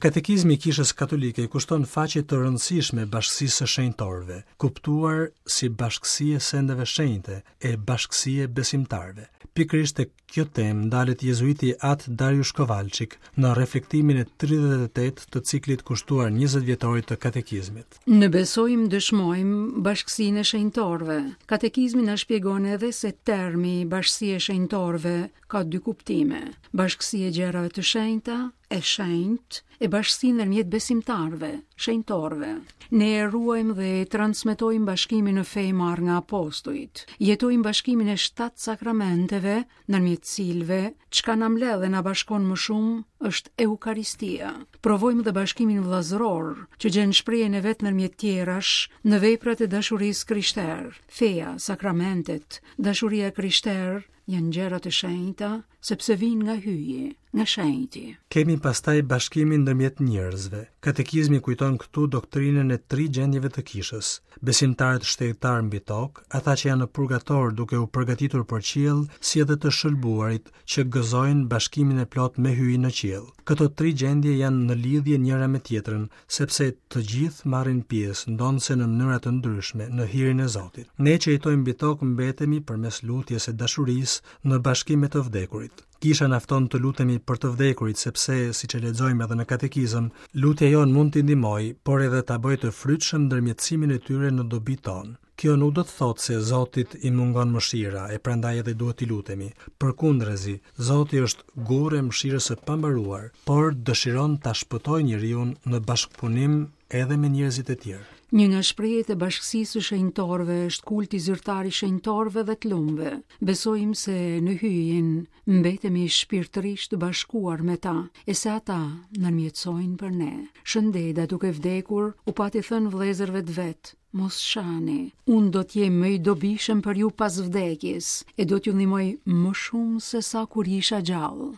Katekizmi i Kishës Katolike i kushton faqe të rëndësishme bashkësisë së shenjtorëve, kuptuar si bashkësi e sendeve shenjte e bashkësi e besimtarëve. Pikërisht tek kjo temë ndalet jezuiti At Dariusz Kowalczyk në reflektimin e 38 të ciklit kushtuar 20 vjetorit të katekizmit. Ne besojmë, dëshmojmë bashkësinë e shenjtorëve. Katekizmi na shpjegon edhe se termi bashkësi e shenjtorëve ka dy kuptime: bashkësi e gjërave të shenjta, e shenjt, e bashkësinë ndërmjet besimtarëve, shenjtorëve. Ne e ruajmë dhe transmetojmë bashkimin në fe marrë nga apostujt. Jetojmë bashkimin e 7 sakramenteve, ndërmjet cilëve çka na mbledh dhe na bashkon më shumë është Eukaristia. Provojmë dhe bashkimin vëllazëror, që gjen shprehjen e vet ndërmjet tjerash në veprat e dashurisë krishtere. Feja, sakramentet, dashuria krishtere janë gjëra të shenjta, sepse vijnë nga hyji, nga shenjti. Kemi pastaj bashkimin ndërmjet njerëzve. Katekizmi kujton këtu doktrinën e 3 gjendjeve të kishës: besimtarët shtetar mbi tokë, ata që janë në purgator duke u përgatitur për qiell, si edhe të shëlbuarit që gëzojnë bashkimin e plot me hyjin në qiell. Këto 3 gjendje janë në lidhje njëra me tjetrën, sepse të gjithë marrin pjesë, ndonse në mënyra të ndryshme, në hirin e Zotit. Ne që jetojmë mbi tokë mbetemi përmes lutjes e dashurisë në bashkim me të vdekurit. Kisha nafton të lutemi për të vdekurit, sepse, siç e lexojmë edhe në katekizëm, lutja jon mund t'i ndihmojë, por edhe ta bëjë të frytshëm ndërmjetësimin e tyre në dobi tonë. Kjo nuk do të thotë se Zotit i mungon mëshira, e prandaj edhe duhet t'i lutemi. Përkundrazi, Zoti është gurë e mëshirës së pambaruar, por dëshiron ta shpëtojë njeriu në bashkëpunim edhe me njerëzit e tjerë. Një nga shprehjet e bashkësisë së shenjtorëve është kulti zyrtar i shenjtorëve dhe të lumve. Besojmë se në hyjin mbetemi shpirtërisht të bashkuar me ta, e se ata ndërmjetësojnë për ne. Shëndeta duke vdekur u pati thënë vëllezërve të vet: mos shani, unë do t'jem më i dobishëm për ju pas vdekjes, e do t'ju ndihmoj më shumë se sa kur isha gjallë.